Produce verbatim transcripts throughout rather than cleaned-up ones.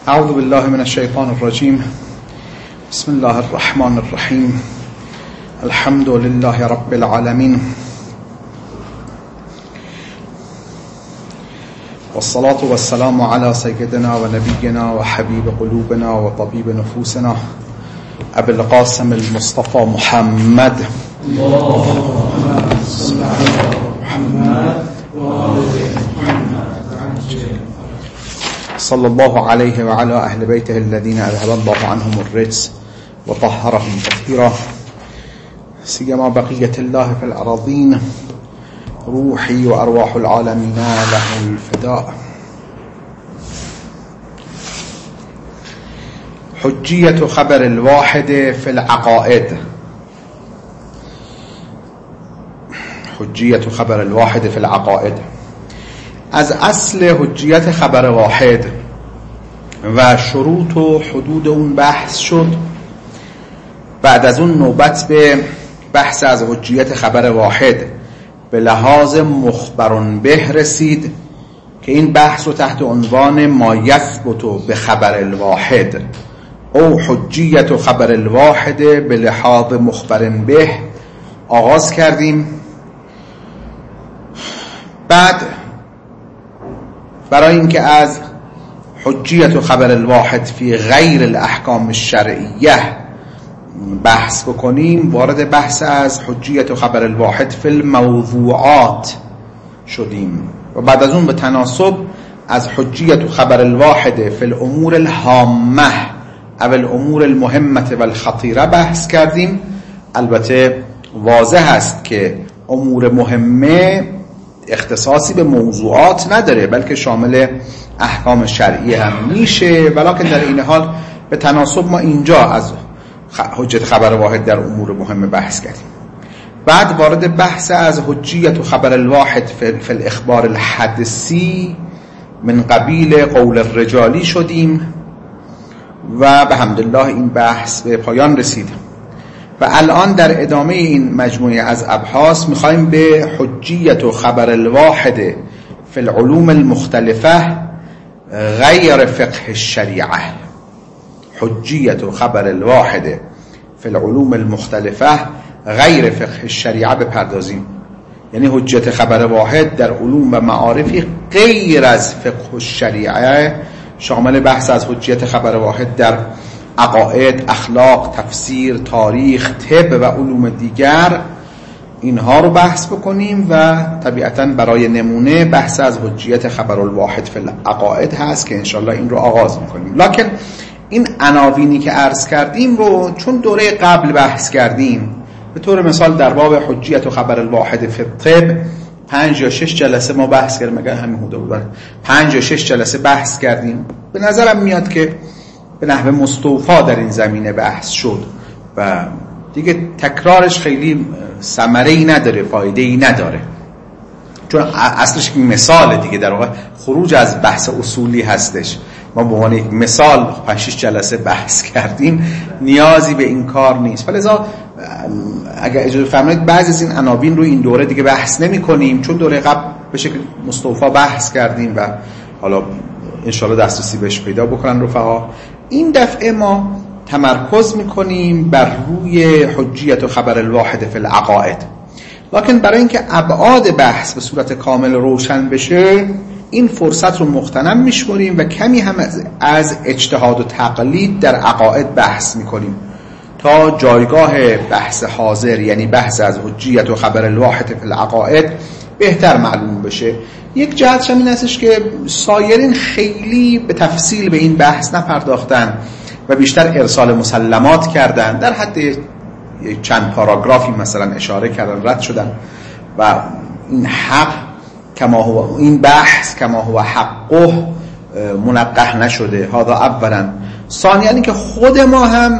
اعوذ بالله من الشیطان الرجیم. بسم الله الرحمن الرحیم. الحمد لله رب العالمین والصلاة والسلام على سيدنا ونبينا وحبيب قلوبنا وطبيب نفوسنا أبي القاسم المصطفى محمد اللهم صل على محمد وآل محمد صلى الله عليه وعلى أهل بيته الذين أذهب الله عنهم الرجس وطهرهم تطهيرا سيما بقية الله في الأراضين روحي وأرواح العالمين له الفداء. حجية خبر الواحد في العقائد. حجية خبر الواحد في العقائد. از اصل حجیت خبر واحد و شروط و حدود اون بحث شد. بعد از اون نوبت به بحث از حجیت خبر واحد به لحاظ مخبرون به رسید که این بحث رو تحت عنوان ما یثبت به خبر الواحد او حجیت خبر الواحد به لحاظ مخبرن به آغاز کردیم. بعد برای اینکه از حجیت خبر الواحد فی غیر الاحکام الشرعیه بحث بکنیم وارد بحث از حجیت خبر الواحد فی الموضوعات شدیم و بعد از اون به تناسب از حجیت خبر الواحد فی الامور الهامه او الامور المهمه و الخطیره بحث کردیم. البته واضح است که امور مهمه اختصاصی به موضوعات نداره بلکه شامل احکام شرعی هم میشه، ولکن در این حال به تناسب ما اینجا از حجیت خبر واحد در امور مهم بحث کردیم. بعد وارد بحث از حجیت خبر الواحد فی الاخبار الحدثی من قبیل قول الرجالی شدیم و به حمدالله این بحث به پایان رسید و الان در ادامه این مجموعه از ابحاث میخوایم به حجیت خبر الواحد فی العلوم المختلفه غیر فقه الشریعه حجیت خبر الواحد فی العلوم المختلفه غیر فقه الشریعه بپردازیم. یعنی حجیت خبر واحد در علوم و معارفی غیر از فقه الشریعه شامل بحث از حجیت خبر واحد در عقاید، اخلاق، تفسیر، تاریخ، طب و علوم دیگر اینها رو بحث بکنیم و طبیعتاً برای نمونه بحث از حجیت خبر الواحد فی العقاید هست که انشالله این رو آغاز میکنیم. لکن این عناوینی که عرض کردیم رو چون دوره قبل بحث کردیم، به طور مثال در باب حجیت خبر الواحد فی الطب پنج یا شش جلسه ما بحث کردیم، مگر همین حدود بود پنج یا شش جلسه بحث کردیم. به نظرم میاد که به نحو مستوفا در این زمینه بحث شد و دیگه تکرارش خیلی ثمره‌ای نداره، فایده‌ای نداره، چون اصلش مثال دیگه در واقع خروج از بحث اصولی هستش. ما به عنوان یک مثال پنج شش جلسه بحث کردیم، نیازی به این کار نیست. فلذا اگر اجازه فرمایید بعضی از این عناوین رو این دوره دیگه بحث نمی‌کنیم، چون دوره قبل به شکل مستوفا بحث کردیم و حالا انشاءالله دسترسی بهش پیدا بکنن رفقا. این دفعه ما تمرکز میکنیم بر روی حجیت و خبر الواحد فی العقائد، لکن برای اینکه ابعاد بحث به صورت کامل روشن بشه این فرصت رو مغتنم میشمریم و کمی هم از, از اجتهاد و تقلید در عقاید بحث میکنیم تا جایگاه بحث حاضر یعنی بحث از حجیت و خبر الواحد فی العقائد بهتر معلوم بشه. یک جهتش هم این هستش که سایرین خیلی به تفصیل به این بحث نپرداختن و بیشتر ارسال مسلمات کردن، در حد چند پاراگرافی مثلا اشاره کردن، رد شدن و این حق کما هو این بحث کما هو حقه منقح نشده. هذا اولا. ثانیاً که خود ما هم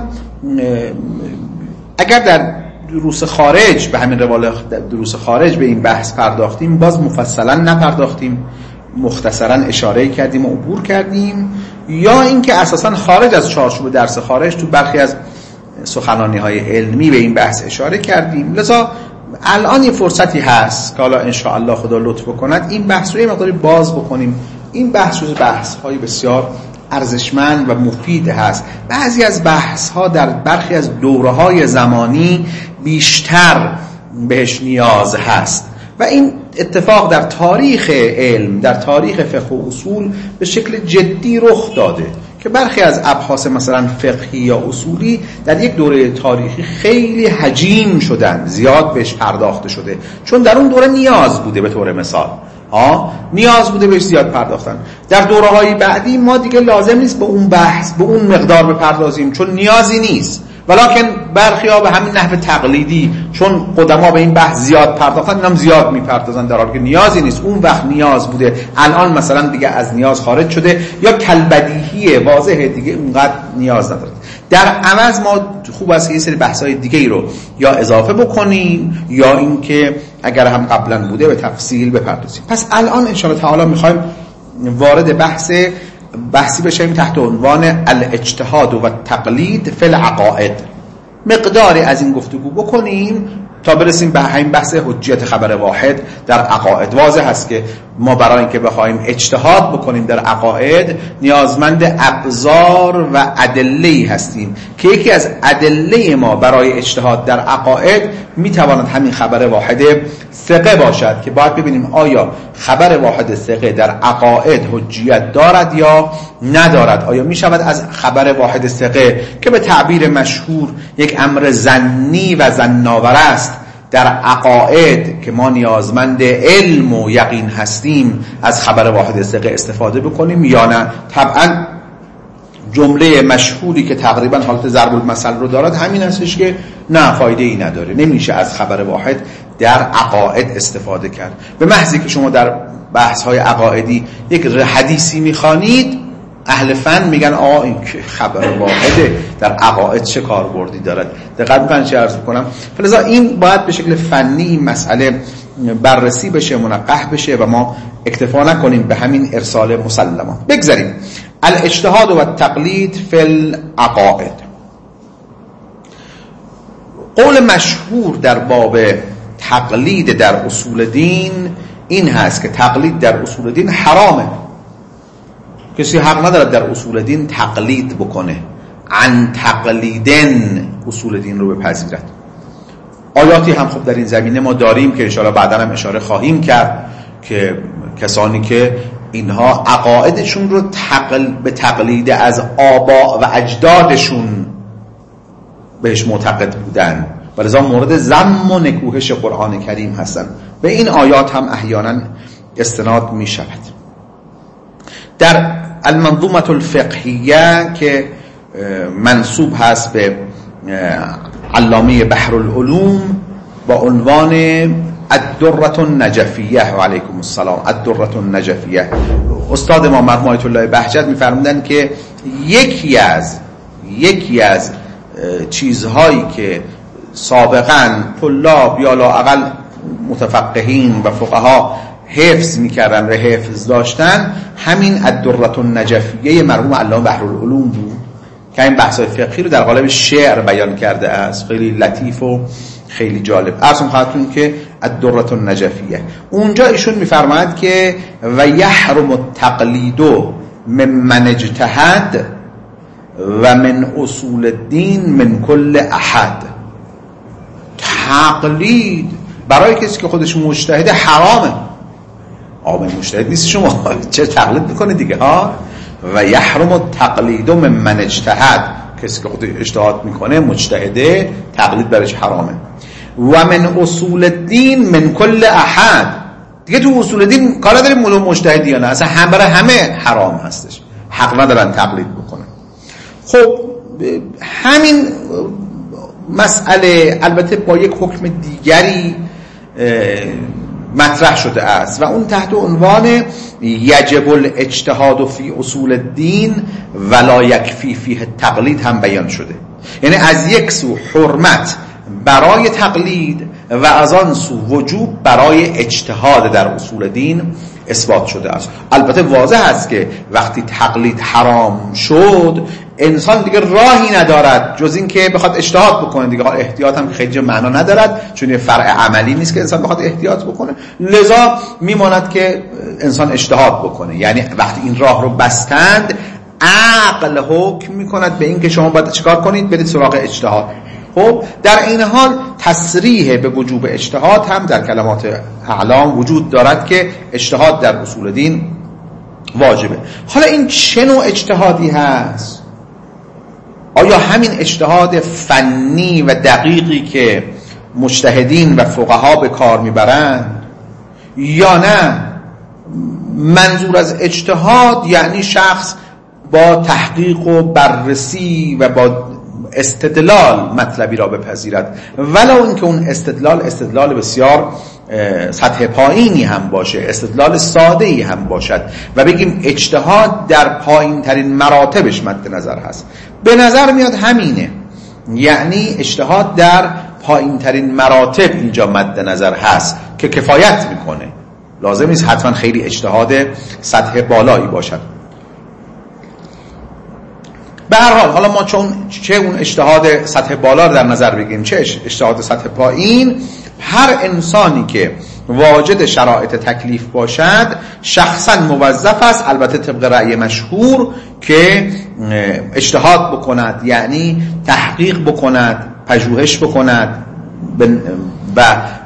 اگر در دروس خارج به همین روال دروس خارج به این بحث پرداختیم باز مفصلا نپرداختیم، مختصرا اشاره کردیم و عبور کردیم، یا اینکه اساسا خارج از چارچوب درس خارج تو برخی از سخنرانی های علمی به این بحث اشاره کردیم. لذا الان یه فرصتی هست که حالا ان شاء الله خدا لطف بکند این بحث رو یه مقداری باز بکنیم. این بحث جزو بحث های بسیار ارزشمند و مفید هست. بعضی از بحث ها در برخی از دوره های زمانی بیشتر بهش نیاز هست و این اتفاق در تاریخ علم، در تاریخ فقه و اصول به شکل جدی رخ داده که برخی از ابحاث مثلا فقهی یا اصولی در یک دوره تاریخی خیلی حجیم شدن، زیاد بهش پرداخته شده، چون در اون دوره نیاز بوده. به طور مثال ها نیاز بوده بهش زیاد پرداختن. در دوره‌های بعدی ما دیگه لازم نیست به اون بحث به اون مقدار بپردازیم چون نیازی نیست، ولکن برخی ها به همین نحو تقلیدی چون قدما به این بحث زیاد پرداختن اینم زیاد میپردازن در حالی که نیازی نیست. اون وقت نیاز بوده، الان مثلا دیگه از نیاز خارج شده یا کلبدیهی واضحه دیگه اونقدر نیاز نداره. در عوض ما خوب است که یه سری بحث‌های دیگه‌ای رو یا اضافه بکنیم یا اینکه اگر هم قبلا بوده به تفصیل بپردازیم. پس الان ان شاءالله تعالی می‌خوایم وارد بحث بحثی بشیم تحت عنوان الاجتهاد و تقلید فی العقائد. مقداری از این گفتگو بکنیم تا برسیم به همین بحث حجیت خبر واحد در عقاید. واضح هست که ما برای اینکه بخوایم اجتهاد بکنیم در عقاید نیازمند ابزار و ادله‌ای هستیم که یکی از ادله ما برای اجتهاد در عقاید میتواند همین خبر واحد ثقه باشد که باید ببینیم آیا خبر واحد ثقه در عقاید حجیت دارد یا ندارد. آیا می شود از خبر واحد ثقه که به تعبیر مشهور یک امر ظنی و ظن‌آور است در عقاید که ما نیازمند علم و یقین هستیم از خبر واحد ثقه استفاده بکنیم یا نه؟ طبعا جمله مشهوری که تقریبا حالت ضرب المثل رو دارد همین هستش که نه، فایده ای نداره، نمیشه از خبر واحد در عقاید استفاده کرد. به محضی که شما در بحث های عقایدی یک حدیثی میخوانید اهل فن میگن آه این که خبر واحده در عقاید چه کاربردی دارد. دقت میکنن چه عرض میکنم؟ فلذا این باید به شکل فنی این مسئله بررسی بشه، منقح بشه و ما اکتفا نکنیم به همین ارسال مسلمات. بگذاریم الاجتهاد و التقلید فی العقائد. قول مشهور در باب تقلید در اصول دین این هست که تقلید در اصول دین حرامه. کسی حق ندارد در اصول دین تقلید بکنه، عن تقلیدن اصول دین رو بپذیرد. آیاتی هم خب در این زمینه ما داریم که انشاءالله بعدا هم اشاره خواهیم کرد که کسانی که اینها عقایدشون رو تقل به تقلید از آبا و اجدادشون بهش معتقد بودن و لذا مورد ذم و نکوهش قرآن کریم هستن. به این آیات هم احیانا استناد می شود. در المنظومة الفقهیه که منسوب هست به علامه بحر العلوم با عنوان الدرة النجفیه و علیکم السلام، الدرة النجفیه، استاد ما مرحوم آیت الله بهجت می‌فرمودن که یکی از یکی از چیزهایی که سابقاً طلاب یا لااقل متفقهین و فقها حفظ میکردن و حفظ داشتن همین الدرة النجفیه مرحوم علامه بحر العلوم بود که این بحث‌های فقهی رو در قالب شعر بیان کرده است، خیلی لطیف و خیلی جالب. ارسم خواهدتون که الدرة النجفیه اونجا ایشون میفرماید که و یحرم التقلید ممن اجتهد و من اصول الدین من کل احد. تقلید برای کسی که خودش مجتهد حرامه. آمین مجتهد نیست شما چه تقلید میکنه دیگه ها. و یحرم التقلید ممن اجتهد، کسی که خودش اجتهاد میکنه مجتهده تقلید برش حرامه. و من اصول الدین من کل احد، دیگه تو اصول دین کار نداریم مولو مجتهدی یا نه، اصلا هم برای همه حرام هستش، حق ندارن تقلید بکنن. خب همین مسئله البته با یک حکم دیگری مطرح شده است و اون تحت عنوان یجب الاجتهاد فی اصول الدین ولا یکفی فیه التقلید هم بیان شده. یعنی از یک سو حرمت برای تقلید و از آن سو وجوب برای اجتهاد در اصول دین اثبات شده است. البته واضح است که وقتی تقلید حرام شد انسان دیگه راهی ندارد جز این که بخواد اجتهاد بکنه دیگه. احتیاط هم که خیلی معنا ندارد چون یه فرع عملی نیست که انسان بخواد احتیاط بکنه، لذا میماند که انسان اجتهاد بکنه. یعنی وقتی این راه رو بستند عقل حکم میکند به این که شما باید چیکار کنید؟ برید سراغ اجتهاد. خب در این حال تصریح به وجوب اجتهاد هم در کلمات اعلام وجود دارد که اجتهاد در اصول دین واجبه. حالا این چه نوع اجتهادی هست؟ آیا همین اجتهاد فنی و دقیقی که مجتهدین و فقها به کار میبرند، یا نه منظور از اجتهاد یعنی شخص با تحقیق و بررسی و با استدلال مطلبی را بپذیرد، ولو اینکه اون استدلال استدلال بسیار سطح پایینی هم باشه، استدلال ساده‌ای هم باشد و بگیم اجتهاد در پایین ترین مراتبش مد نظر هست. به نظر میاد همینه، یعنی اجتهاد در پایین ترین مراتب اینجا مد نظر هست که کفایت میکنه، لازم نیست حتما خیلی اجتهاد سطح بالایی باشد. به هر حال حالا ما چون چه اون اجتهاد سطح بالا رو در نظر بگیریم چه اجتهاد سطح پایین، هر انسانی که واجد شرایط تکلیف باشد شخصا موظف است، البته طبق رأی مشهور، که اجتهاد بکند، یعنی تحقیق بکند، پژوهش بکند و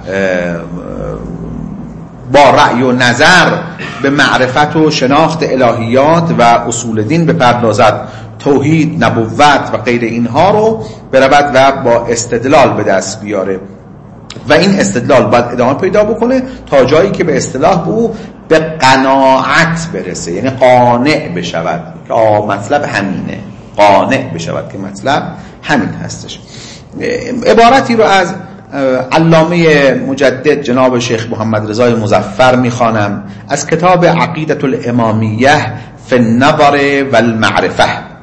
با رأی و نظر به معرفت و شناخت الهیات و اصول دین بپردازد، توحید، نبوت و غیر اینها رو برود و با استدلال به دست بیاره و این استدلال باید ادامه پیدا بکنه تا جایی که به اصطلاح او به قناعت برسه، یعنی قانع بشود که آه مطلب همینه، قانع بشود که مطلب همین هستش. عبارتی رو از علامه مجدد جناب شیخ محمد رضای مظفر میخوانم از کتاب عقیدة الامامیه فی النظر و المعرفه.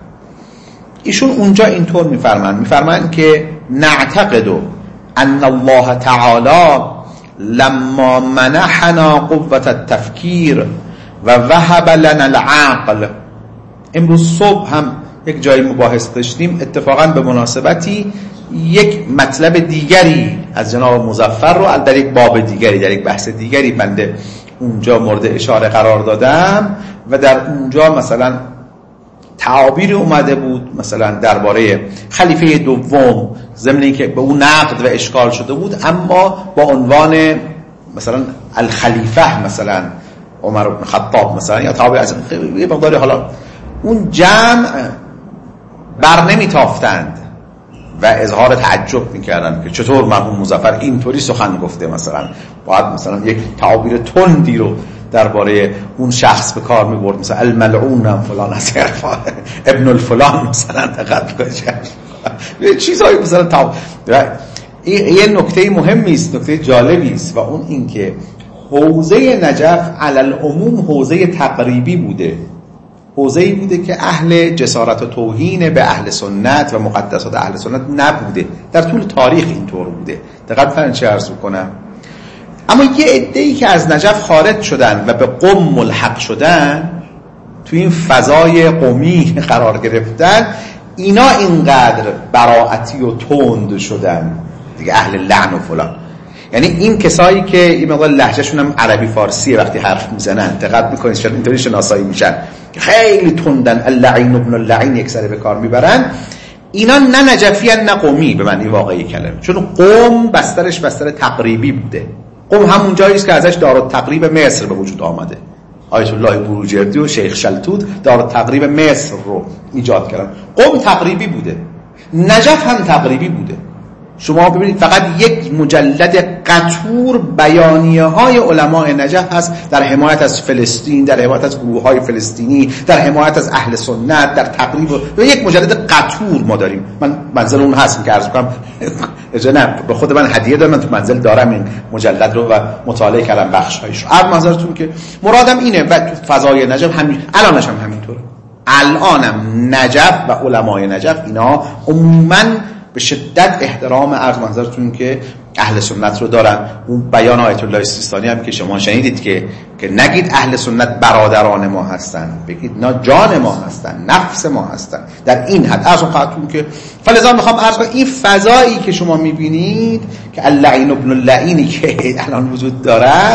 ایشون اونجا اینطور میفرمایند میفرمایند که نعتقد ان الله تعالی لما منحنا قوة التفکیر و وهب لنا العقل. امروز صبح هم یک جایی مباحث داشتیم، اتفاقا به مناسبتی یک مطلب دیگری از جناب مظفر رو در یک باب دیگری، در یک بحث دیگری بنده اونجا مورد اشاره قرار دادم و در اونجا مثلا تعابیری اومده بود مثلا درباره خلیفه دوم، ضمن اینکه به اون نقد و اشکال شده بود، اما با عنوان مثلا الخلیفه مثلا عمر بن خطاب مثلا یا تعابیر از یه مقداری، حالا اون جمع بر نمیتافتند و اظهار تعجب میکردن که چطور مرحوم مظفر اینطوری سخن گفته، مثلا باید مثلا یک تعابیر تندی رو درباره اون شخص به کار میبرد، مثلا الملعون فلان از ابن الفلان مثلا دقت کنید، چیزایی مثلا تعابیر. یه نکته مهمی است، نکته جالبی است، و اون این که حوزه نجف علی العموم حوزه تقریبی بوده، حوزه‌ای بوده که اهل جسارت و توهین به اهل سنت و مقدسات اهل سنت نبوده، در طول تاریخ اینطور بوده. دقت فرمایید چه عرض می‌کنم. اما یه عده‌ای که از نجف خارج شدن و به قم ملحق شدن، تو این فضای قمی قرار گرفتن، اینا اینقدر براعتی و تند شدن دیگه، اهل لعن و فلان. یعنی این کسایی که این مقدار لهجهشون هم عربی فارسیه وقتی حرف میزنن، دقت میکنید چون اینطوری شناسایی میشن که خیلی تندن، اللعین ابن اللعین یک سره به کار میبرن، اینا نه نجفی نه قمی به معنی واقعی کلمه، چون قم بسترش بستر تقریبی بوده. قم همون جایی است که ازش دارالتقریب مصر به وجود آمده. آیت الله بروجردی و شیخ شلتوت دارالتقریب مصر رو ایجاد کردن. قم تقریبی بوده، نجف هم تقریبی بوده. شما ببینید فقط یک مجلد قطور بیانیه های علماء نجف هست در حمایت از فلسطین، در حمایت از گروه های فلسطینی، در حمایت از اهل سنت، در تقریب و یک مجلد قطور ما داریم. من منزل اون هستم که عرض کنم نه به خود من هدیه دادم، من تو منزل دارم این مجلد رو و مطالعه کردم بخش هایش رو. عرض نظرتون که مرادم اینه و تو فضای نجف همین الانش هم همینطوره. الانم نجف و علمای نجف اینا عموماً به شدت احترام عرض منظرتون که اهل سنت رو دارن. اون بیان آیت الله سیستانی هم که شما شنیدید که که نگید اهل سنت برادران ما هستن، بگید نه جان ما هستن، نفس ما هستن. در این حد عرض خواهدتون که فلذا میخوام عرض کنم این فضایی که شما میبینید که اللعین ابن اللعینی که الان وجود دارد،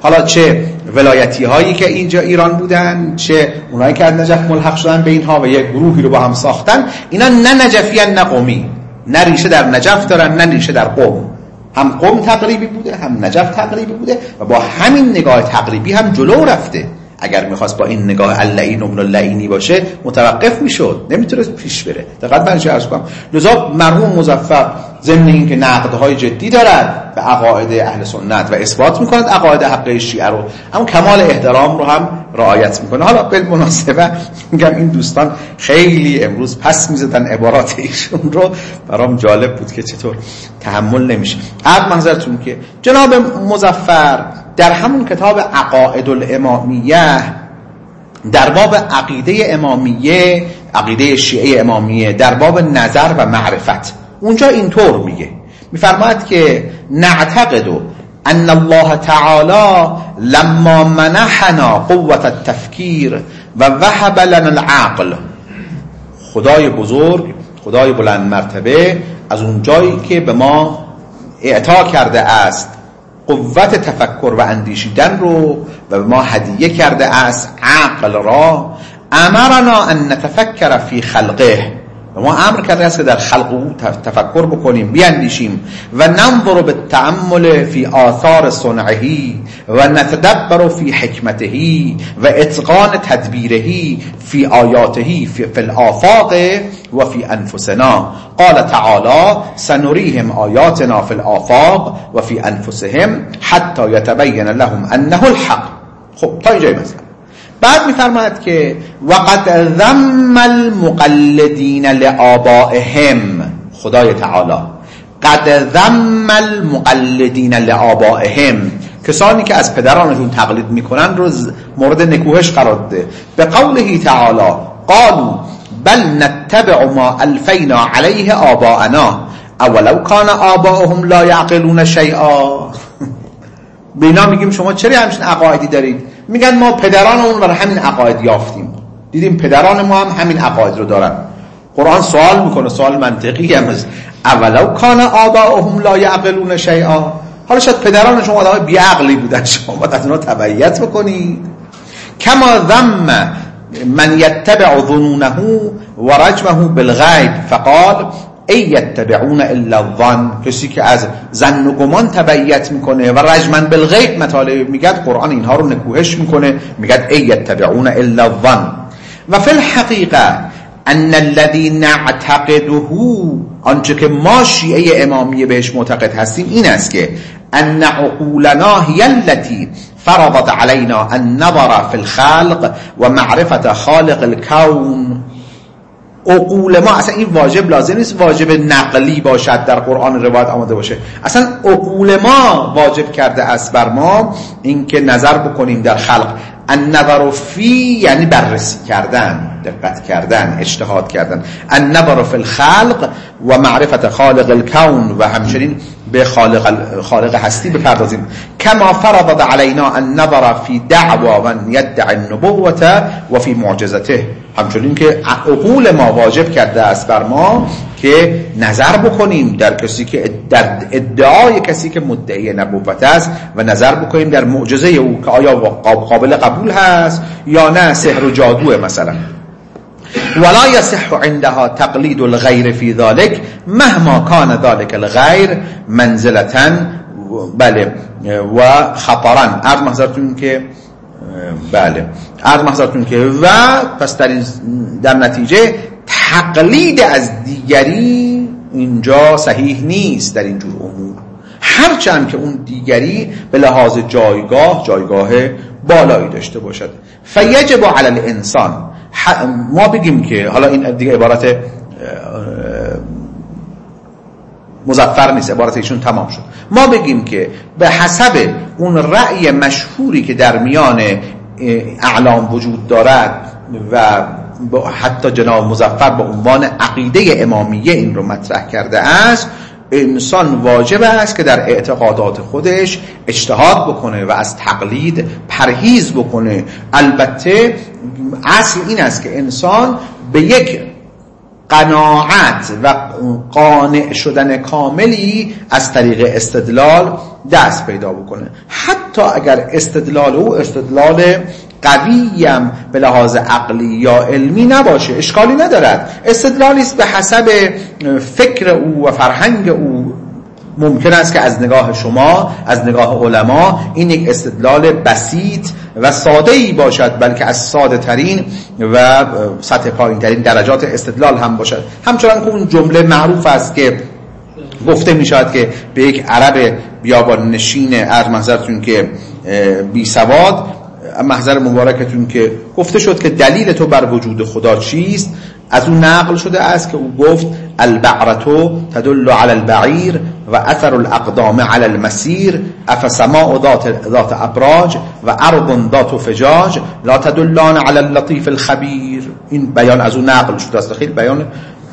حالا چه ولایتی هایی که اینجا ایران بودن، چه اونایی که از نجف ملحق شدن به اینها و یک گروهی رو با هم ساختن، اینا نه نجفی هن نه قمی، نه ریشه در نجف دارن نه ریشه در قم. هم قم تقریبی بوده هم نجف تقریبی بوده و با همین نگاه تقریبی هم جلو رفته. اگر میخواست با این نگاه اللعین ابن اللعینی باشه متوقف میشد، نمیتونه پیش بره. دقیق برش عرض کنم. لذا مرحوم مظفر ضمن این که نقدهای جدی دارد به عقاید اهل سنت و اثبات میکند عقاید حقه شیعه رو، اما کمال احترام رو هم رعایت میکنه. حالا بالمناسبه میگم این دوستان خیلی امروز پس میزدن عبارات ایشون رو، برام جالب بود که چطور تحمل نمیشه. عرض منظرتون که جناب مظفر در همون کتاب عقاید الامامیه در باب عقیده امامیه، عقیده شیعه امامیه، در باب نظر و معرفت، اونجا اینطور میگه، میفرماید که نعتقد ان الله تعالی لما منحنا قوت التفکیر و وهب لنا العقل، خدای بزرگ، خدای بلند مرتبه از اون جایی که به ما اعطا کرده است قوت تفکر و اندیشیدن رو و به ما هدیه کرده است عقل را، امرنا ان نتفکر فی خلقه، و ما امر کرده است که در خلق او تفکر بکنیم، بیاندیشیم، و ننظر بالتأمل فی آثار صنعه و نتدبر فی حکمته و اتقان تدبیره فی آیاته فی الآفاق و فی انفسنا. قال تعالی سنریهم آیاتنا فی الآفاق و فی انفسهم حتی یتبین لهم انه الحق. خب تا اینجای مثلا بعد میفرماید که وقد ذم المقلدین لآبائهم، خدای تعالی قد ذم المقلدین لآبائهم، کسانی که از پدرانشون تقلید میکنن رو مورد نکوهش قرار داده. به قوله تعالی قالوا بل نتبع ما الفینا علیه آباءنا اولو کان آباؤهم لا یعقلون شیئا. به اینا میگیم شما چرا همچین عقایدی دارید؟ میگن ما پدرانمون برای همین عقاید یافتیم، دیدیم پدران ما هم همین عقاید رو دارن. قرآن سوال میکنه، سوال منطقی هم است، اولو کان آباؤهم لا یعقلون شیئا. حالا شاید پدران شما آدمای بی عقلی بودن، شما باید از اونها تبعیت بکنید. کما ذم من یتبع ظنونه و رجمه بالغیب فقال ای یتبعون الا الظن، کسی که از ظن و گمان تبعیت میکنه و رجمن بالغیب مطالعه میگد، قرآن اینها رو نکوهش میکنه، میگد ای یتبعون الا الظن. و فی الحقیقه ان الذی نعتقده، آنچه که ما شیعه امامیه بهش معتقد هستیم این است که ان عقولنا هی التي فرضت علینا النظر فی الخلق و معرفت خالق الکون. عقول ما، اصلا این واجب لازم نیست واجب نقلی باشد در قرآن روایت آمده باشه، اصلا عقول ما واجب کرده است بر ما این که نظر بکنیم در خلق. النظر فی یعنی بررسی کردن، دقت کردن، اجتهاد کردن. النظر فی الخلق و معرفت خالق الکون، و همچنین به خالق خالق هستی بپردازیم. کما فرض علینا النظر فی دعوا و یدعی النبوة و فی معجزته، همچنین که عقول ما واجب کرده است بر ما که نظر بکنیم در کسی که در ادعای کسی که مدعی نبوت است و نظر بکنیم در معجزه او که آیا قابل قبول هست یا نه، سحر و جادو مثلا. ولا يصح عندها تقلید الغیر فی ذلك مهما کان ذلك الغیر منزلتا بله و خطرا. عرض محضرتون که بله عرض محضرتون که و پس در, در نتیجه تقلید از دیگری اینجا صحیح نیست در اینجور امور، هرچند که اون دیگری به لحاظ جایگاه جایگاه بالایی داشته باشد. فیجب علی الانسان، ما بگیم که حالا این دیگه عبارت مظفر نیست، عبارت ایشون تمام شد، ما بگیم که به حسب اون رأی مشهوری که در میان اعلام وجود دارد و حتی جناب مظفر به عنوان عقیده امامیه این رو مطرح کرده است، انسان واجب است که در اعتقادات خودش اجتهاد بکنه و از تقلید پرهیز بکنه. البته اصل این است که انسان به یک قناعت و قانع شدن کاملی از طریق استدلال دست پیدا بکنه. حتی اگر استدلال او استدلال قویم به لحاظ عقلی یا علمی نباشه، اشکالی ندارد. استدلالی است به حسب فکر او و فرهنگ او. ممکن است که از نگاه شما، از نگاه علما، این یک استدلال بسیط و ساده‌ای باشد، بلکه از ساده ترین و سطح پایین ترین درجات استدلال هم باشد. همچنان که اون جمله معروف است که گفته می شود که به یک عرب بیابان نشین، عرض محضرتون که بی سواد، محضر مبارکتون که گفته شد که دلیل تو بر وجود خدا چیست، از اون نقل شده است که او گفت البعرتو تدل على البعیر و اثر الاقدام على المسیر افسماء ذات ذات ابراج و ارض ذات فجاج لا تدلان على اللطیف الخبیر. این بیان از اون نقل شده است. خیلی بیان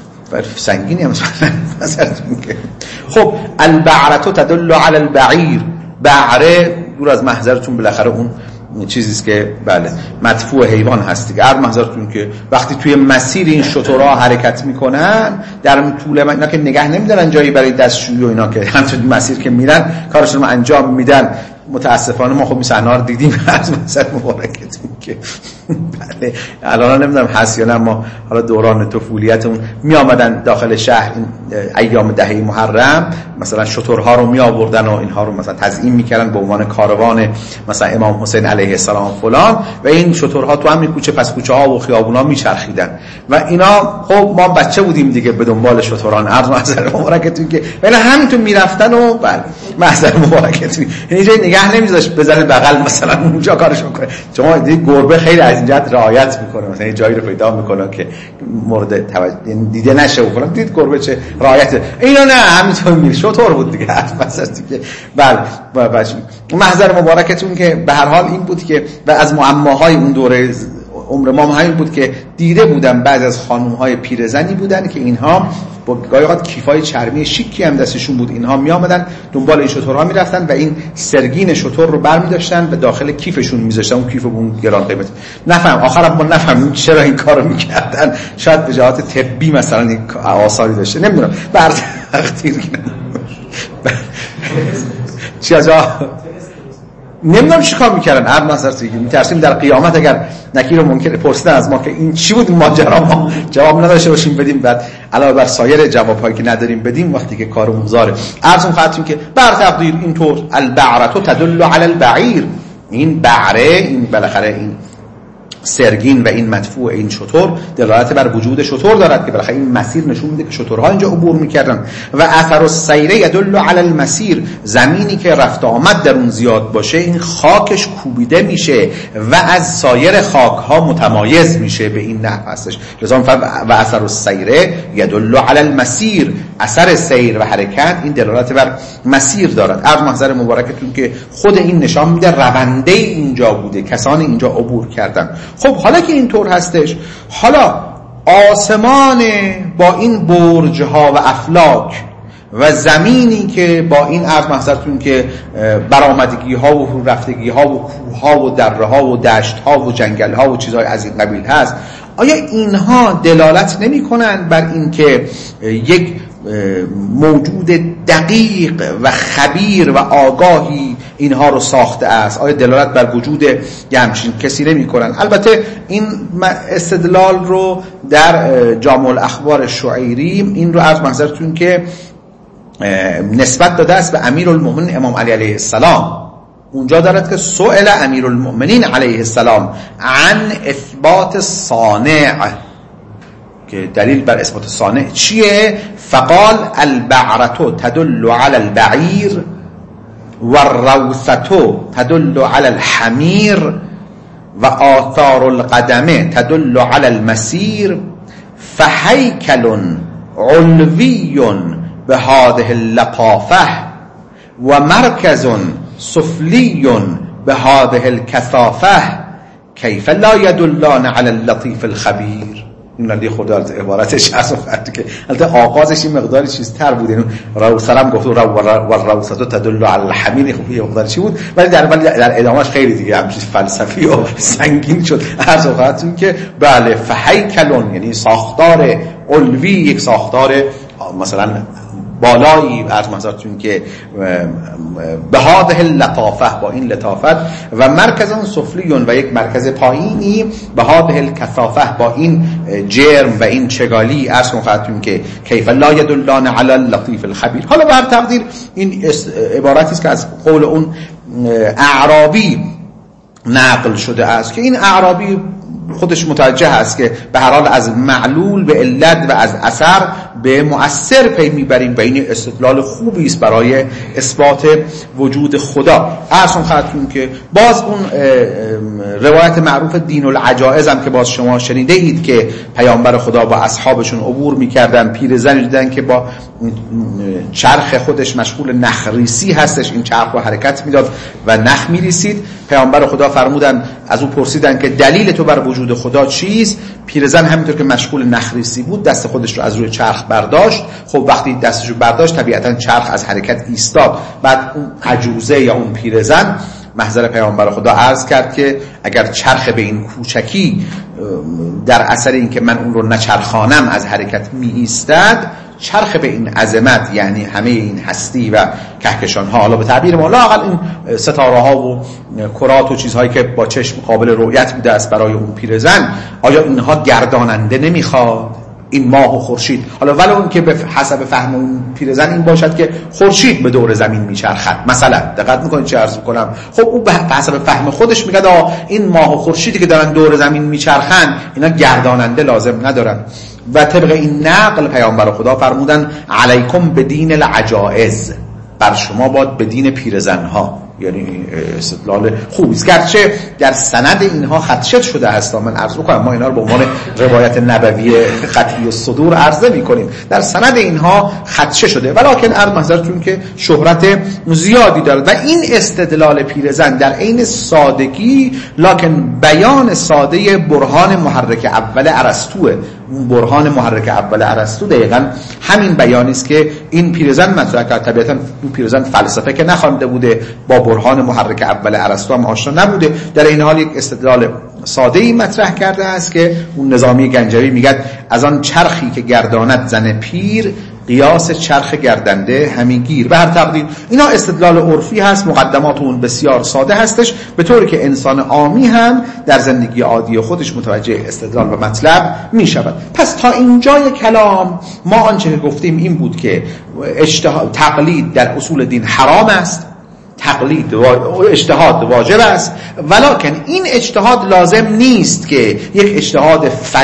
سنگینی هم مثلا که خب البعرتو تدل على البعیر، بعره دور از محضرتون بالاخره اون چیزی است که بله مدفوع حیوان هست دیگه. عرض محضرتون که وقتی توی مسیر این شترها حرکت میکنن، در طول اینا که نگه نمیدارن جایی برای دستشویی و اینا، که همچنین مسیر که میرن کارشون رو انجام میدن. متاسفانه ما خب این صحنه رو دیدیم. عرض مثلا مبارکتون که بله الان نمیدونم هست یا نه، ما حالا دوران طفولیتمون می آمدن داخل شهر این ایام دهه محرم، مثلا شترها رو می آوردن و اینها رو مثلا تزیین میکردن به عنوان کاروان مثلا امام حسین علیه السلام فلان، و این شترها تو همین کوچه پس کوچه ها و خیابونا میچرخیدن و اینا. خب ما بچه بودیم دیگه به دنبال شتران. عرض محضر مبارکتون که اینا همینطور میرفتن و بله محضر مبارکتون یعنی جای نگه نمیذاشت بزنه بغل مثلا اونجا کارشون کنه. شما دیدید گربه خیلی از اینجا رعایت میکنه، مثلا یه جایی رو پیدا میکنه که مورد توجه دیده نشه و فلان. دید گربه چه رعایت، اینا نه همینطور میره. شطور بود دیگه مثلا دیگه. بله بچه محضر مبارکتون که به هر حال این بود که و از معماهای اون دوره عمر ما همین بود که دیده بودن بعضی از خانم‌های پیرزنی بودن که اینها با گاهی اوقات کیفای چرمی شیکی هم دستشون بود، اینها می آمدن دنبال این شترها میرفتن و این سرگین شتر رو برمی‌داشتن و داخل کیفشون میذاشتن. اون کیف اون گران قیمت نفهم آخرام ما نفهمیم چرا این کارو میکردن. شاید به جهات طبی مثلا این آثاری داشته، نمیدونم. بعد تقدیر چی از نمیدونم چی کار میکردن. عرض نظر میترسیم در قیامت اگر نکیر و منکر پرسیدن از ما که این چی بود ماجرا، ما جواب نداشته باشیم بدیم، بعد علاوه بر سایر جوابهایی که نداریم بدیم وقتی که کارمون زاره. عرضم خواهدیم که بر تقدیر اینطور البعرتو تدل علی البعیر، این بعره، این بالاخره این سرگین و این مدفوع این شتر دلالت بر وجود شتر دارد که بالاخره این مسیر نشون میده که شترها اینجا عبور میکردن. و اثر السیره یدل علی المسیر، زمینی که رفت آمد در اون زیاد باشه این خاکش کوبیده میشه و از سایر خاکها متمایز میشه، به این نحو هستش. لذا و اثر السیره یدل علی المسیر، اثر سیر و حرکت این دلالت بر مسیر دارد. عرض محضر مبارکتون که خود این نشان میده رونده اینجا بوده، کسانی اینجا عبور کردن. خب حالا که اینطور هستش، حالا آسمان با این برج ها و افلاک و زمینی که با این عرض محضرتون که برآمدگی ها و رفتگی ها و کوه ها و دره ها و دشت ها و جنگل ها و چیزهای از این قبیل هست، آیا اینها دلالت نمی کنند بر این که یک موجود دقیق و خبیر و آگاهی اینها رو ساخته است؟ آیا دلالت بر وجود یه همچین کسی نمی کنن؟ البته این استدلال رو در جامع الاخبار شعیری این رو عرض محضرتون که نسبت داده است به امیرالمومنین امام علی علیه السلام. اونجا دارد که سئل امیرالمومنین علیه السلام عن اثبات صانع، که دلیل بر اثبات صانع چیه؟ فقال البعرتو تدل على البعیر و الروثتو تدل على الحمیر و آثار القدمه تدل على المسیر فهیکل علوی به هذه اللطافه و مرکز سفلی به هذه الکثافه کیف لا يدلان على اللطیف الخبیر. این علی خدا عبارتش از وقتی که البته آغازش این مقداری چیزتر بود، اینو راوسرم گفت و راوسه تدل علی الحمین، خب یه مقدار چی بود، ولی در ولی در ادامهش خیلی دیگه همچین فلسفی و سنگین شد. عرض خدمتتون که بله فهیکلون یعنی ساختار علوی، یک ساختار مثلا بالایی عرض محضرتون که به هذه اللطافه با این لطافت و مرکز سفلیون و یک مرکز پایینی به هذه الکثافه با این جرم و این چگالی عرض محضرتون که کیف لا یدلان علی اللطیف الخبیر. حالا به هر تقدیر این عبارتی است که از قول اون اعرابی نقل شده است که این اعرابی خودش متوجه است که به هر حال از معلول به علت و از اثر به مؤثر پی میبریم و این استدلال خوبی است برای اثبات وجود خدا. عرضم خدمتتون که باز اون روایت معروف دین العجائز هم که باز شما شنیده اید که پیامبر خدا با اصحابشون عبور میکردن، پیرزنی دیدن که با چرخ خودش مشغول نخریسی هستش، این چرخ رو حرکت میداد و نخ میریسید. پیامبر خدا فرمودن، از او پرسیدن که دلیل تو بر وجود خدا چیست؟ پیرزن همینطور که مشغول نخریسی بود دست خودش رو از روی چرخ برداشت. خب وقتی دستش رو برداشت طبیعتا چرخ از حرکت ایستاد. بعد اون عجوزه یا اون پیرزن محضر پیامبر خدا عرض کرد که اگر چرخ به این کوچکی در اثر این که من اون رو نچرخانم از حرکت می ایستد، چرخ به این عظمت یعنی همه این هستی و کهکشان ها، حالا به تعبیر ما لااقل این ستاره ها و کرات و چیزهایی که با چشم قابل رؤیت بوده است برای اون پیرزن، آیا اینها گرداننده نمیخواد؟ این ماه و خورشید، حالا ولو اون که به حسب فهم اون پیرزن این باشد که خورشید به دور زمین میچرخد مثلا، دقت میکنید چه عرض میکنم؟ خب اون به حسب فهم خودش میگه آ این ماه و خورشیدی که دارن دور زمین میچرخن اینا گرداننده لازم ندارن. و طبق این نقل پیامبر خدا فرمودن علیکم بدین العجائز، بر شما باید به دین پیرزنها. یعنی استدلال خوبی است، گرچه در سند اینها خدشه شده است. من عرض می‌کنم ما اینا رو به عنوان روایت نبوی قطعی الصدور عرض نمی‌کنیم، در سند اینها خدشه شده، ولکن عرض محضرتون که شهرت زیادی دارد. و این استدلال پیرزن در عین سادگی لکن بیان ساده برهان محرک اول ارسطو، اون برهان محرک اول ارسطو دقیقاً همین بیانی است که این پیرزن مطرح کرد. طبیعتاً این پیرزن فلسفه که نخوانده بوده، با برهان محرک اول ارسطو هم آشنا نبوده، در این حال یک استدلال ساده‌ای مطرح کرده است که اون نظامی گنجوی میگه از آن چرخی که گرداند زن پیر، قیاس چرخ گردنده همیگیر. به هر تقدیر اینا استدلال عرفی هست، مقدمات اون بسیار ساده هستش، به طوری که انسان عامی هم در زندگی عادی خودش متوجه استدلال و مطلب می شود. پس تا اینجای کلام ما آنچه که گفتیم این بود که اجتهاد تقلید در اصول دین حرام است، تقلید و اجتهاد واجب است، ولکن این اجتهاد لازم نیست که یک اجتهاد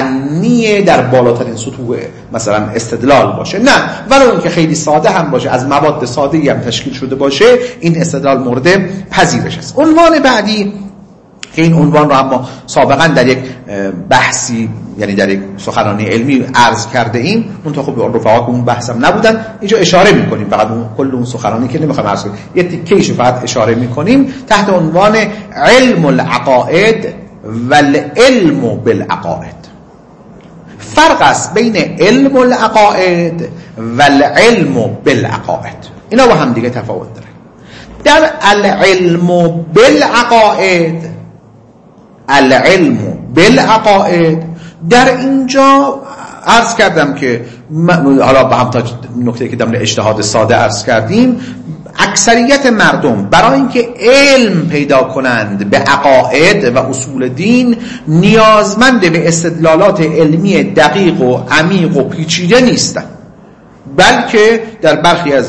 فنی در بالاترین سطوح مثلا استدلال باشه، نه، ولو اینکه خیلی ساده هم باشه، از مواد ساده‌ای هم تشکیل شده باشه، این استدلال مورد پذیرش است. عنوان بعدی که این عنوان رو هم ما سابقا در یک بحثی یعنی در یک سخنرانی علمی عرض کرده ایم، اون تا خب رفقا که اون بحثم نبودن، اینجا اشاره میکنیم فقط اون کل اون سخنرانی که نمیخوایم عرض کنیم، یه تیکه‌ایشو فقط اشاره میکنیم تحت عنوان علم العقائد و العلم بالعقائد. فرق است بین علم العقائد و العلم بالعقائد، اینا با هم دیگه تفاوت داره. در العلم بالعقائد، العلم بالعقائد در اینجا عرض کردم که حالا با هم تا نکته که در اجتهاد ساده عرض کردیم، اکثریت مردم برای اینکه علم پیدا کنند به عقاید و اصول دین نیازمند به استدلالات علمی دقیق و عمیق و پیچیده نیستند، بلکه در برخی از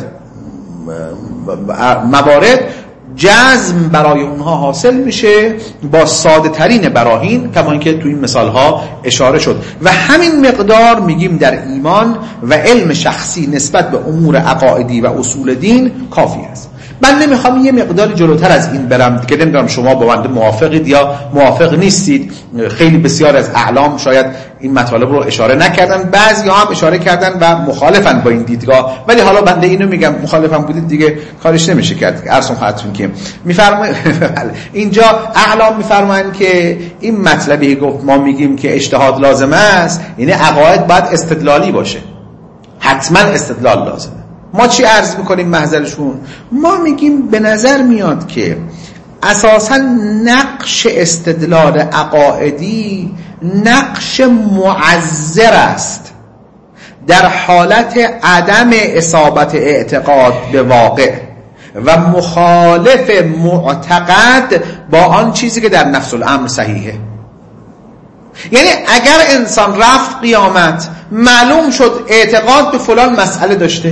موارد جزم برای اونها حاصل میشه با ساده ترین براهین، کما اینکه تو این مثال ها اشاره شد. و همین مقدار میگیم در ایمان و علم شخصی نسبت به امور عقائدی و اصول دین کافی است. من نمیخوام یه مقداری جلوتر از این برم که نمیدونم شما با من موافقید یا موافق نیستید. خیلی بسیار از اعلام شاید این مطالب رو اشاره نکردن، بعضی هم اشاره کردن و مخالفن با این دیدگاه، ولی حالا بنده اینو میگم مخالفم بودید دیگه کارش نمیشه کرد. عرضم خدمتتون که میفرمایید اینجا اعلام میفرمایند که این مطلبی گفت ما میگیم که اجتهاد لازم است، یعنی عقاید باید استدلالی باشه، حتما استدلال لازمه. ما چی عرض میکنیم محضرشون؟ ما میگیم به نظر میاد که اساسا نقش استدلال عقائدی نقش معذر است در حالت عدم اصابت اعتقاد به واقع و مخالف معتقد با آن چیزی که در نفس الامر صحیحه. یعنی اگر انسان رفت قیامت معلوم شد اعتقاد به فلان مسئله داشته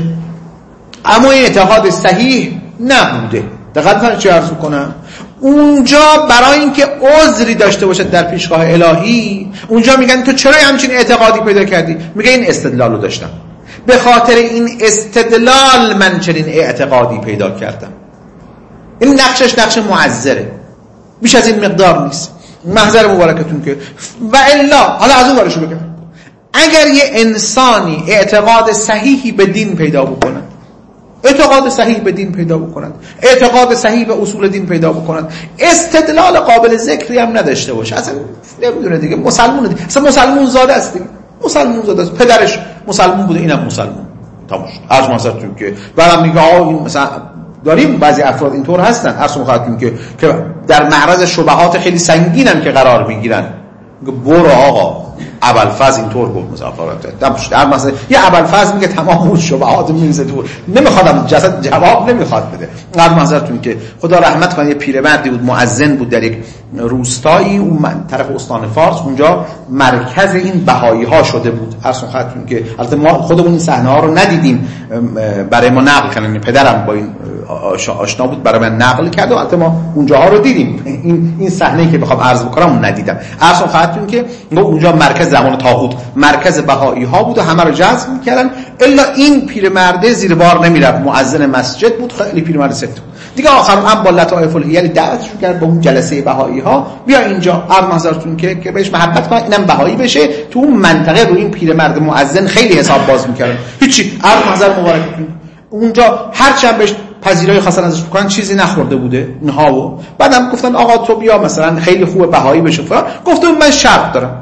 اما این اعتقاد صحیح نبوده، دقت کنید چه عرض کنم، اونجا برای اینکه عذری داشته باشد در پیشگاه الهی، اونجا میگن تو چرا همچین اعتقادی پیدا کردی؟ میگه این استدلال رو داشتم، به خاطر این استدلال من چنین اعتقادی پیدا کردم. این نقشش نقش معذره، بیش از این مقدار نیست. محضر مبارکتون که و الا حالا از اون ورشو بگم، اگر یه انسانی اعتقاد صحیحی به دین پیدا بکنه، اعتقاد صحیح به دین پیدا بکنند، اعتقاد صحیح به اصول دین پیدا بکنند، استدلال قابل ذکری هم نداشته باشه، اصلا نمیدونه دیگه مسلمونه دیگه، اصلا مسلمون زاده است دیگه، مسلمون زاده است، پدرش مسلمون بوده اینم مسلمون، تمام شد. عرض مثلا که برام میگه آ این مثلا داریم بعضی افراد اینطور هستن، عرض می‌خوام که که در معرض شبهات خیلی سنگینن که قرار میگیرن، برو آقا ابوالفضل اینطور گفت مزافرات در مثلا یه ابوالفضل میگه تمام اون شبهات میریزه دور، نمیخوادم جسد جواب نمیخواد بده. قبل منظرتون که خدا رحمت کنه یه پیرمردی بود مؤذن بود در یک روستایی اون من طرف استان فارس، اونجا مرکز این بهایی ها شده بود. عرض خدمتتون که البته ما خودمون این صحنه ها رو ندیدیم، برای ما نقل کردن، پدرم با این آشنا بود برای من نقل کرد و البته ما اونجاها رو دیدیم، این این صحنه‌ای که بخوام عرض بکنم اون ندیدم. عرض خدمتتون که اونجا مرکز زمان طاغوت مرکز بهایی ها بود و همه رو جذب می‌کردن، الا این پیرمرده زیر بار نمیرفت، مؤذن مسجد بود، خیلی پیرمرد سفت بود دیگه. آخر هم با لطائف الحیل دعوتش کرد به اون جلسه بهایی ها، بیا اینجا عرض نظرتون که که بهش محبت کنه اینم بهایی بشه. تو اون منطقه رو این پیرمرد مؤذن خیلی حساب باز می‌کردن، هیچی عرض نظر مبارکتون اونجا هر چند بهش پذیرایی خواستن ازش بکنن چیزی نخورده بوده اینها، و بعدم گفتن آقا تو بیا مثلا خیلی خوبه بهایی بشه فلان، گفتم من شرط دارم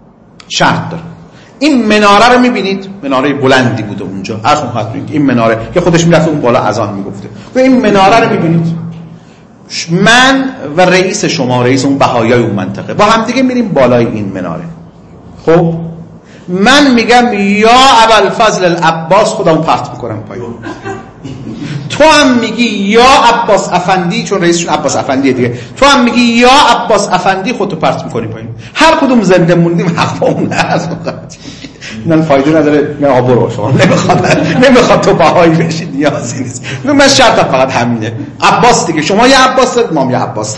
شرط دارم. این مناره رو میبینید، مناره بلندی بوده اونجا، عرض خدمتتون این مناره که خودش میرفت اون بالا اذان میگفته، این مناره رو میبینید، من و رئیس شما رئیس اون بهاییای اون منطقه با هم دیگه میریم بالای این مناره. خب من میگم یا ابوالفضل العباس خودمو پرت میکنم پایین، تو هم میگی یا عباس افندی، چون رئیسشون عباس افندیه دیگه، تو هم میگی یا عباس افندی، خودتو پرت میکنی پایین. هر کدوم زنده موندیم حق با اون هست، من فایده نداره. نه برو شما نمیخواد نمیخواد تو بهایی بشی، نیازی نیست. من شرطم فقط همینه، عباس دیگه، شما یا عباس ما یا عباس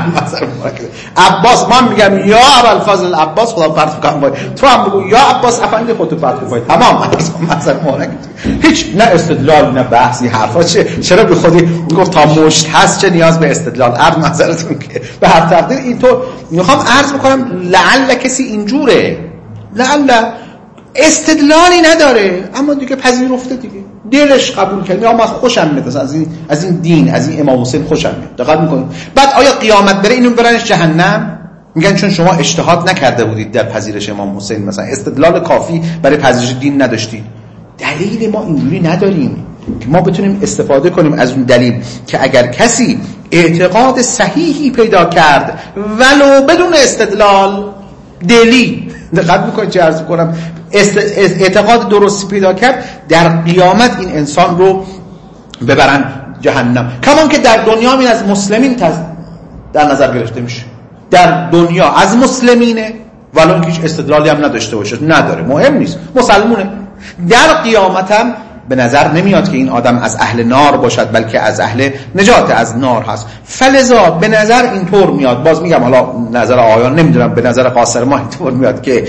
عباس من میگم یا ابوالفضل العباس خدا پرت میکنم پایین، تو هم بگو یا عباس افندی خودتو پرت میکنی، تمام. مثلا مورد هیچ نه استدلال نه بحثی حرفا، چه چرا به خودی گفت تا مشت هست چه نیاز به استدلال. عرض نظرتون که به هر تقدیر اینطور میخوام عرض بکنم، لعل کسی اینجوره، لعل استدلالی نداره اما دیگه پذیرفته دیگه، دلش قبول کرد، من خوشم میاد از این از این دین، از این امام حسین خوشم میاد. دقت میکنید بعد آیا قیامت بره اینو برنش جهنم؟ میگن چون شما اجتهاد نکرده بودید در پذیرش امام حسین، مثلا استدلال کافی برای پذیرش دین نداشتید. دلیل ما اینجوری نداریم که ما بتونیم استفاده کنیم از اون دلیل که اگر کسی اعتقاد صحیحی پیدا کرد ولو بدون استدلال دلی، دقت میکنید چه عرض کنم، اعتقاد درستی پیدا کرد، در قیامت این انسان رو ببرن جهنم. کمان که در دنیا این از مسلمین در نظر گرفته میشه، در دنیا از مسلمینه ولو اینکه هیچ استدلالی هم نداشته باشه، نداره، مهم نیست، مسلمونه. در قیامت هم به نظر نمیاد که این آدم از اهل نار باشد، بلکه از اهل نجات از نار هست. فلذا به نظر اینطور میاد، باز میگم حالا نظر آیان نمیدونم، به نظر قاصر ما اینطور میاد که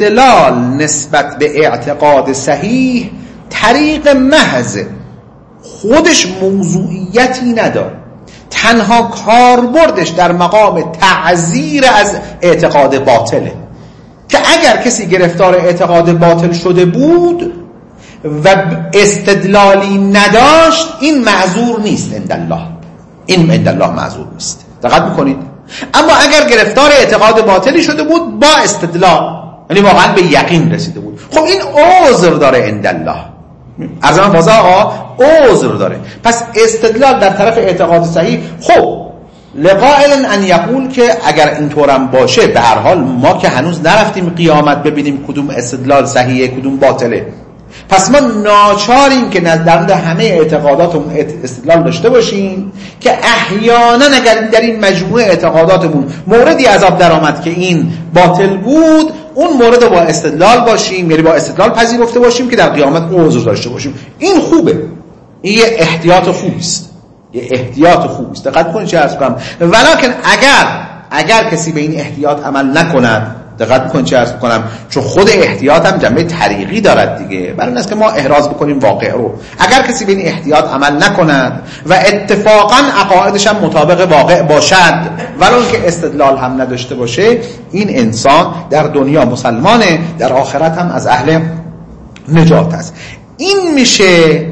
استدلال نسبت به اعتقاد صحیح طریق محض، خودش موضوعیتی نداره، تنها کاربردش در مقام تعزیر از اعتقاد باطله که اگر کسی گرفتار اعتقاد باطل شده بود و استدلالی نداشت این معذور نیست عند الله، این عند الله معذور نیست. دقت میکنید؟ اما اگر گرفتار اعتقاد باطلی شده بود با استدلال، یعنی واقعا به یقین رسیده بود، خب این عذر داره عند الله. از من واضح آقا عذر داره. پس استدلال در طرف اعتقاد صحیح. خب لقائل ان یقول که اگر اینطورم باشه به هر حال ما که هنوز نرفتیم قیامت ببینیم کدوم استدلال صحیحه کدوم باطله، پس ما ناچاریم که در همه اعتقاداتمون استدلال داشته باشیم که احیانا اگر در این مجموعه اعتقاداتمون موردی عذاب در آمد که این باطل بود، اون مورد با استدلال باشیم، یعنی با استدلال پذیرفته باشیم که در قیامت عذر داشته باشیم. این خوبه، این یه احتیاط خوبی است، یه احتیاط خوبی است. دقت کنید چه عرض کنم. ولکن اگر اگر کسی به این احتیاط عمل نکند، دقت کنید چه عرض کنم، چون خود احتیاط هم جنبه طریقی دارد دیگه، برای این است که ما احراز بکنیم واقع رو. اگر کسی به این احتیاط عمل نکند و اتفاقا عقایدش هم مطابق واقع باشد ولو که استدلال هم نداشته باشه، این انسان در دنیا مسلمانه، در آخرت هم از اهل نجات است. این میشه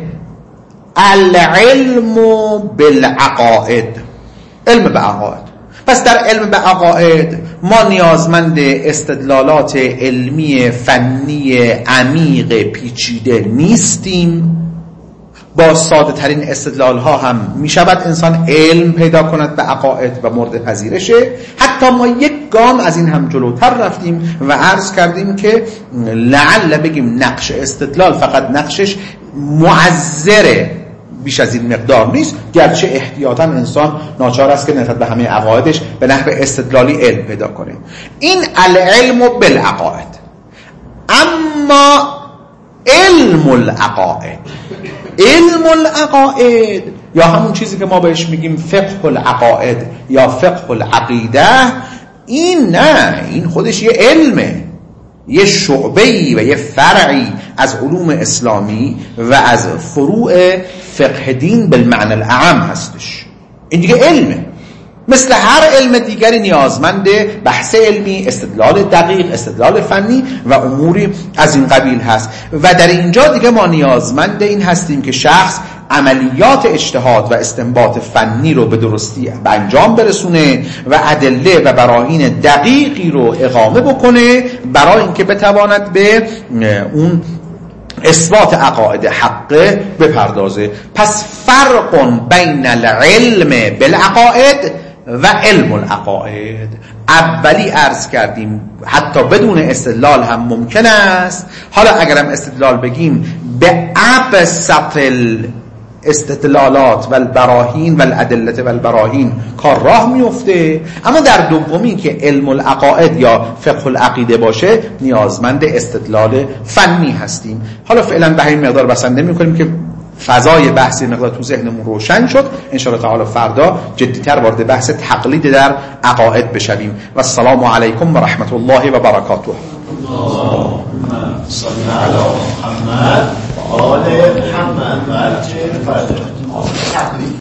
العلم بالعقائد، علم به عقاید. پس در علم به عقاید ما نیازمند استدلالات علمی فنی عمیق پیچیده نیستیم. با ساده ترین استدلال ها هم می شود انسان علم پیدا کند به عقاید و مورد پذیرشه. حتی ما یک گام از این هم جلوتر رفتیم و عرض کردیم که لعل بگیم نقش استدلال فقط نقشش معذره، بیش از این مقدار نیست، گرچه احتیاطاً انسان ناچار است که نسبت به همه عقایدش به نحو استدلالی علم پیدا کنه. این العلم بالعقائد. اما علم العقائد، علم العقائد یا همون چیزی که ما بهش میگیم فقه العقائد یا فقه العقیده، این نه، این خودش یه علمه، یه شعبه‌ای و یه فرعی از علوم اسلامی و از فروع فقه دین بالمعنی الاعم هستش. این دیگه علمه، مثل هر علم دیگری نیازمند بحث علمی، استدلال دقیق، استدلال فنی و اموری از این قبیل هست. و در اینجا دیگه ما نیازمند این هستیم که شخص عملیات اجتهاد و استنباط فنی رو به درستی به انجام برسونه و ادله و براهین دقیقی رو اقامه بکنه برای اینکه بتواند به اون اثبات عقاید حقه بپردازه. پس فرق بین العلم بالعقائد و علم العقائد. اولی عرض کردیم حتی بدون استدلال هم ممکن است. حالا اگرم استدلال بگیم به ابسط استدلالات و البراهین و الادله و البراهین کار راه میفته. اما در دومی که علم العقائد یا فقه العقیده باشه نیازمند استدلال فنی هستیم. حالا فعلا به همین مقدار بسنده میکنیم که فضای بحثی مقدار تو ذهنمون روشن شد. ان شاء الله تعالی فردا جدی‌تر وارد بحث تقلید در عقاید بشویم. و السلام علیکم و رحمت الله و برکاته. اللهم صل علی محمد و آل محمد و عجل فرجهم.